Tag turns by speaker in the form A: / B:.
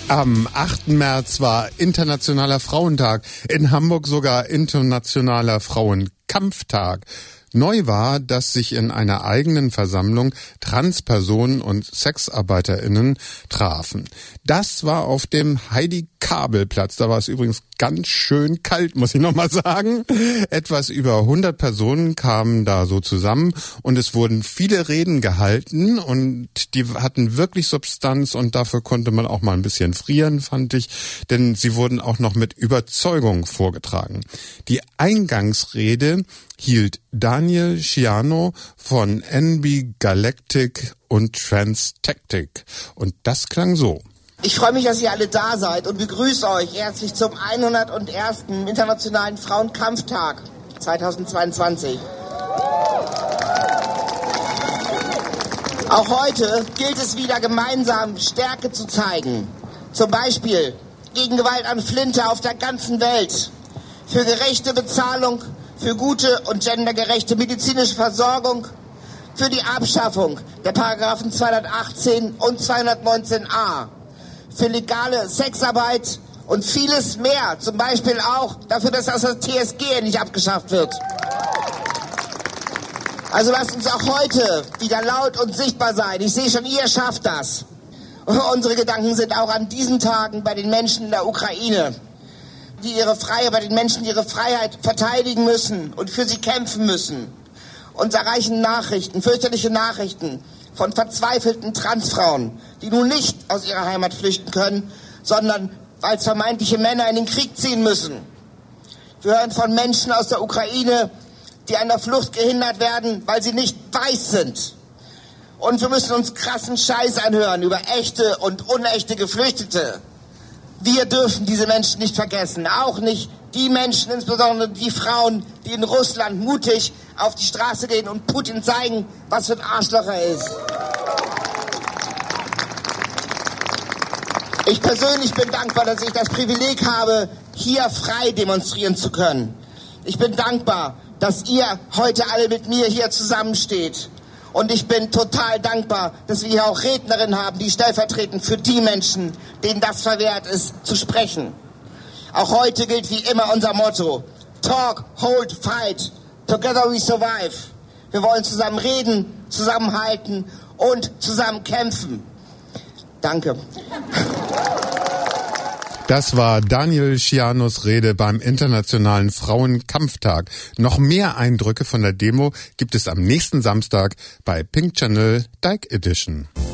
A: Am 8. März war Internationaler Frauentag, in Hamburg sogar Internationaler Frauenkampftag. Neu war, dass sich in einer eigenen Versammlung Transpersonen und SexarbeiterInnen trafen. Das war auf dem Heidi-Kabel-Platz. Da war es übrigens ganz schön kalt, muss ich nochmal sagen. Etwas über 100 Personen kamen da so zusammen und es wurden viele Reden gehalten und die hatten wirklich Substanz und dafür konnte man auch mal ein bisschen frieren, fand ich, denn sie wurden auch noch mit Überzeugung vorgetragen. Die Eingangsrede hielt Daniel Sciano von NB Galactic und Trans-Tactic und das klang so.
B: Ich freue mich, dass ihr alle da seid und begrüße euch herzlich zum 101. Internationalen Frauenkampftag 2022. Auch heute gilt es wieder gemeinsam Stärke zu zeigen. Zum Beispiel gegen Gewalt an Flinte auf der ganzen Welt, für gerechte Bezahlung, für gute und gendergerechte medizinische Versorgung, für die Abschaffung der Paragraphen 218 und 219a, für legale Sexarbeit und vieles mehr. Zum Beispiel auch dafür, dass das TSG endlich abgeschafft wird. Also lasst uns auch heute wieder laut und sichtbar sein. Ich sehe schon, ihr schafft das. Und unsere Gedanken sind auch an diesen Tagen bei den Menschen in der Ukraine, bei den Menschen, die ihre Freiheit verteidigen müssen und für sie kämpfen müssen. Uns erreichen Nachrichten, fürchterliche Nachrichten von verzweifelten Transfrauen, die nun nicht aus ihrer Heimat flüchten können, sondern als vermeintliche Männer in den Krieg ziehen müssen. Wir hören von Menschen aus der Ukraine, die an der Flucht gehindert werden, weil sie nicht weiß sind. Und wir müssen uns krassen Scheiß anhören über echte und unechte Geflüchtete. Wir dürfen diese Menschen nicht vergessen, auch nicht die Menschen, insbesondere die Frauen, die in Russland mutig auf die Straße gehen und Putin zeigen, was für ein Arschloch er ist. Ich persönlich bin dankbar, dass ich das Privileg habe, hier frei demonstrieren zu können. Ich bin dankbar, dass ihr heute alle mit mir hier zusammensteht. Und ich bin total dankbar, dass wir hier auch Rednerinnen haben, die stellvertretend für die Menschen, denen das verwehrt ist, zu sprechen. Auch heute gilt wie immer unser Motto: Talk, hold, fight. Together we survive. Wir wollen zusammen reden, zusammenhalten und zusammen kämpfen. Danke.
A: Das war Daniel Scianos Rede beim Internationalen Frauenkampftag. Noch mehr Eindrücke von der Demo gibt es am nächsten Samstag bei Pink Channel Dyke Edition.